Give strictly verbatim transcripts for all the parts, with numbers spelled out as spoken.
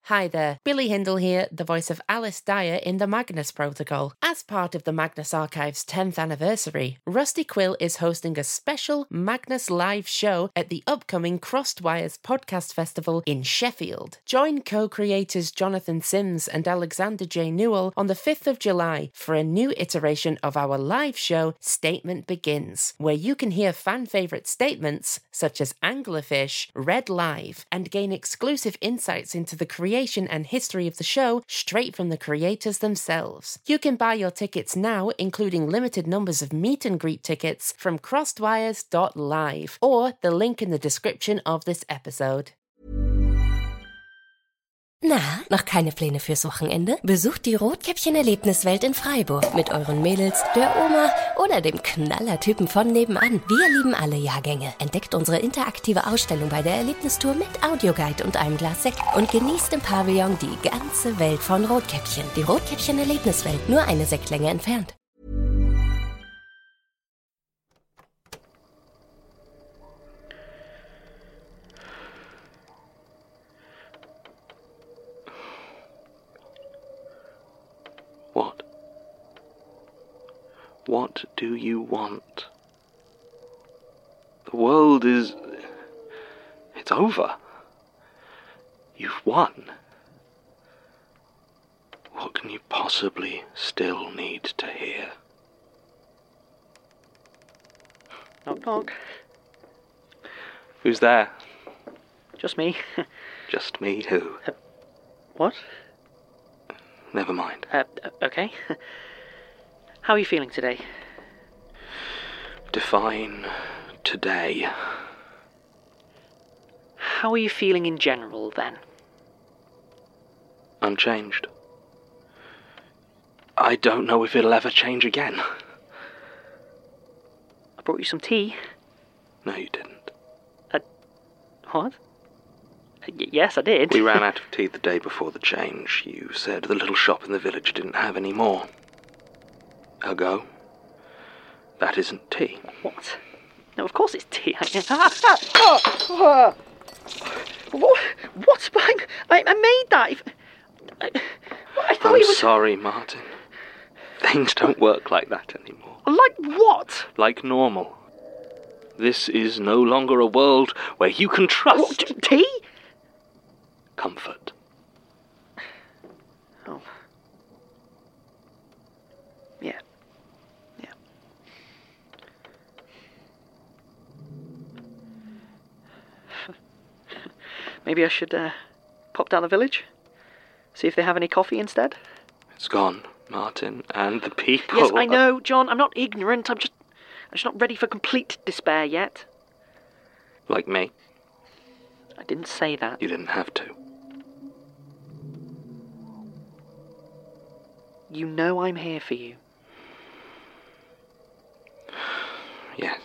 Hi there, Billy Hindle here, the voice of Alice Dyer in the Magnus Protocol. As part of the Magnus Archive's tenth anniversary, Rusty Quill is hosting a special Magnus live show at the upcoming Crossed Wires Podcast Festival in Sheffield. Join co-creators Jonathan Sims and Alexander J. Newell on the fifth of July for a new iteration of our live show, Statement Begins, where you can hear fan-favourite statements such as Anglerfish read live and gain exclusive insights into the creation and history of the show straight from the creators themselves. You can buy your tickets now, including limited numbers of meet and greet tickets from crossedwires dot live or the link in the description of this episode. Na, noch keine Pläne fürs Wochenende? Besucht die Rotkäppchen-Erlebniswelt in Freiburg mit euren Mädels, der Oma oder dem Knallertypen von nebenan. Wir lieben alle Jahrgänge. Entdeckt unsere interaktive Ausstellung bei der Erlebnistour mit Audioguide und einem Glas Sekt und genießt im Pavillon die ganze Welt von Rotkäppchen. Die Rotkäppchen-Erlebniswelt, nur eine Sektlänge entfernt. What? What do you want? The world is... it's over. You've won. What can you possibly still need to hear? Knock knock. Who's there? Just me. Just me who? Uh, what? Never mind. Uh, okay. How are you feeling today? Define today. How are you feeling in general, then? Unchanged. I don't know if it'll ever change again. I brought you some tea. No, you didn't. Uh, what? Y- yes, I did. We ran out of tea the day before the change. You said the little shop in the village didn't have any more. Ergo, that isn't tea. What? No, of course it's tea. I... Ah, ah, ah, ah. What? What? I, I, I made that. If... I, I thought I'm it was... sorry, Martin. Things don't work like that anymore. Like what? Like normal. This is no longer a world where you can trust... What, t- tea? Comfort. Oh. Yeah. Yeah. Maybe I should uh, pop down the village? See if they have any coffee instead? It's gone, Martin, and the people... Yes, I know, John. I'm not ignorant. I'm just... I'm just not ready for complete despair yet. Like me. I didn't say that. You didn't have to. You know I'm here for you. Yes.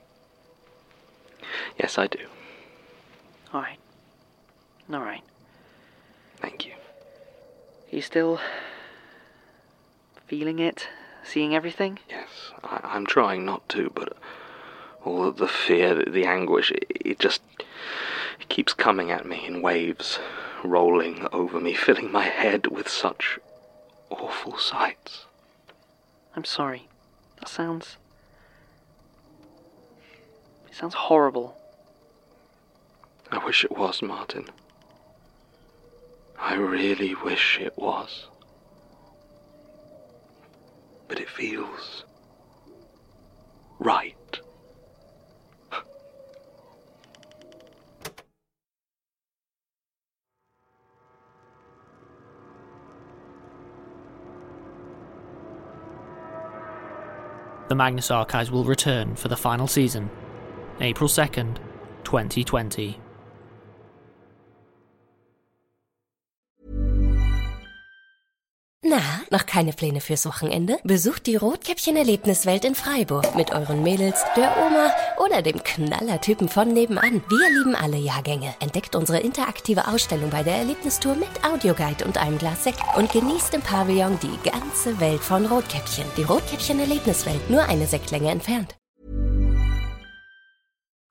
Yes, I do. All right. All right. Thank you. You still feeling it? Seeing everything? Yes, I, I'm trying not to, but all of the fear, the, the anguish, it, it just it keeps coming at me in waves, rolling over me, filling my head with such awful sights. I'm sorry. That sounds... It sounds horrible. I wish it was, Martin. I really wish it was. But it feels... right. The Magnus Archives will return for the final season, April second, twenty twenty. Na, noch keine Pläne fürs Wochenende? Besucht die Rotkäppchen-Erlebniswelt in Freiburg mit euren Mädels, der Oma oder dem Knallertypen von nebenan. Wir lieben alle Jahrgänge. Entdeckt unsere interaktive Ausstellung bei der Erlebnistour mit Audioguide und einem Glas Sekt und genießt im Pavillon die ganze Welt von Rotkäppchen. Die Rotkäppchen-Erlebniswelt, nur eine Sektlänge entfernt.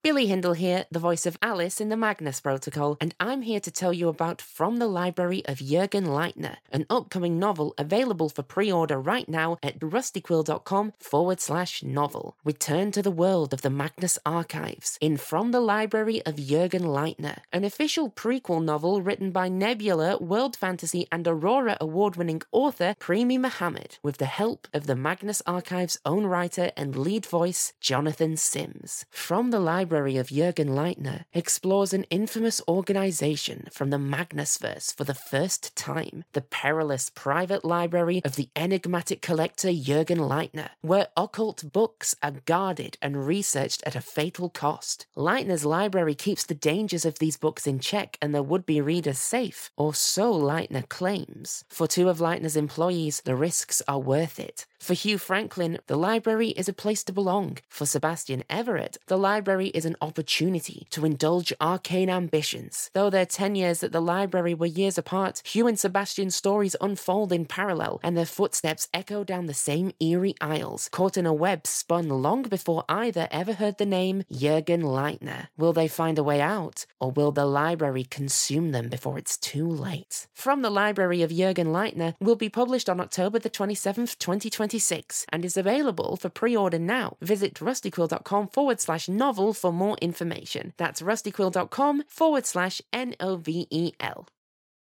Billy Hindle here, the voice of Alice in the Magnus Protocol, and I'm here to tell you about From the Library of Jürgen Leitner, an upcoming novel available for pre-order right now at rustyquill.com forward slash novel. Return to the world of the Magnus Archives in From the Library of Jürgen Leitner, an official prequel novel written by Nebula, World Fantasy and Aurora award-winning author Premi Mohammed, with the help of the Magnus Archives' own writer and lead voice, Jonathan Sims. From the Library of Jürgen Leitner explores an infamous organization from the Magnusverse for the first time, the perilous private library of the enigmatic collector Jürgen Leitner, where occult books are guarded and researched at a fatal cost. Leitner's library keeps the dangers of these books in check and their would-be readers safe, or so Leitner claims. For two of Leitner's employees, the risks are worth it. For Hugh Franklin, the library is a place to belong. For Sebastian Everett, the library is an opportunity to indulge arcane ambitions. Though their ten years at the library were years apart, Hugh and Sebastian's stories unfold in parallel, and their footsteps echo down the same eerie aisles, caught in a web spun long before either ever heard the name Jürgen Leitner. Will they find a way out, or will the library consume them before it's too late? From the Library of Jürgen Leitner will be published on October the twenty-seventh, twenty twenty-six, and is available for pre-order now. Visit rustyquill.com forward slash novel for more information. That's rustyquill.com forward slash N O V E L.